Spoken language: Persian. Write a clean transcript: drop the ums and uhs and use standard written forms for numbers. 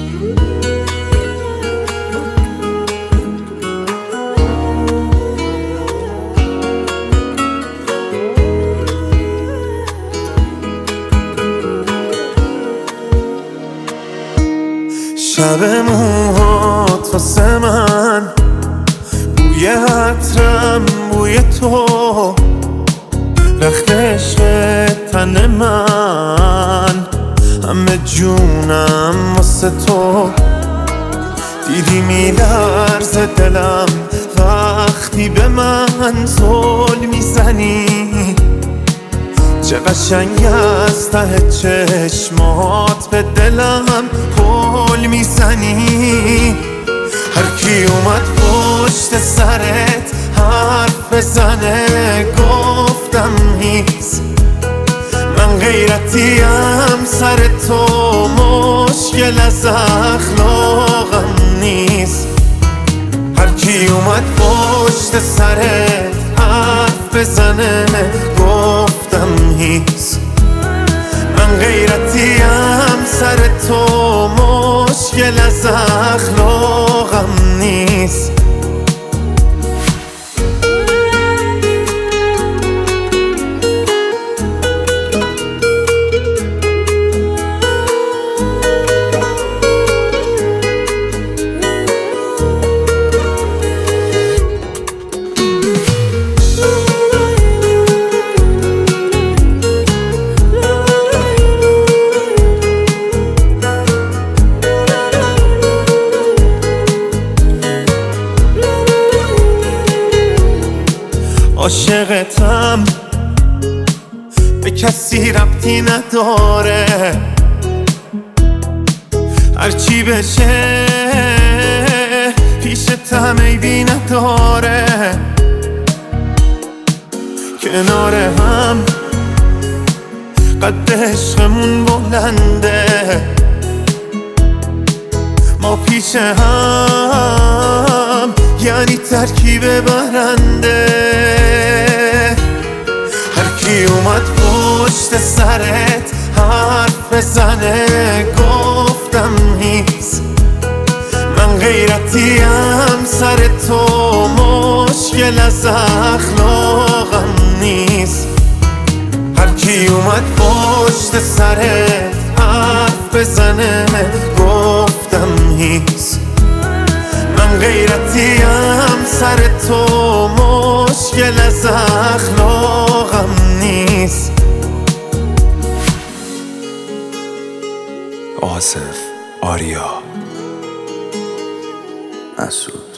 شب موهات واسه من بوی عطرم بوی تو، رخت عشق تن من همه جونم واسه تو. دیدی میلرزه دلم وقتی به من زل میزنی، چه قشنگ از ته چشمات به دلم پل میزنی. هر کی اومد پشت سرت حرف بزنه گفتم نیست، من غیرتیم سر تو مشکل از اخلاقم نیست. هر کی اومد پشت سرت حرف بزنه گفتم نیست، من غیرتیم سر تو مشکل از اخلاقم نیست. عاشقتم به کسی ربطی نداره، هرچی بشه پیشتم عیبی نداره. کنار هم قد عشقمون بلنده، ما پیش هم یعنی ترکیب برنده. هر کی اومد پشت سرت حرف بزنه گفتم نیست، من غیرتیم سر تو مشکل از اخلاقم نیست. هر کی اومد پشت سرت حرف بزنه گفتم نیست، من غیرتیم سر تو مشکل از اخلاقم نیست. آصف، آریا، مسعود.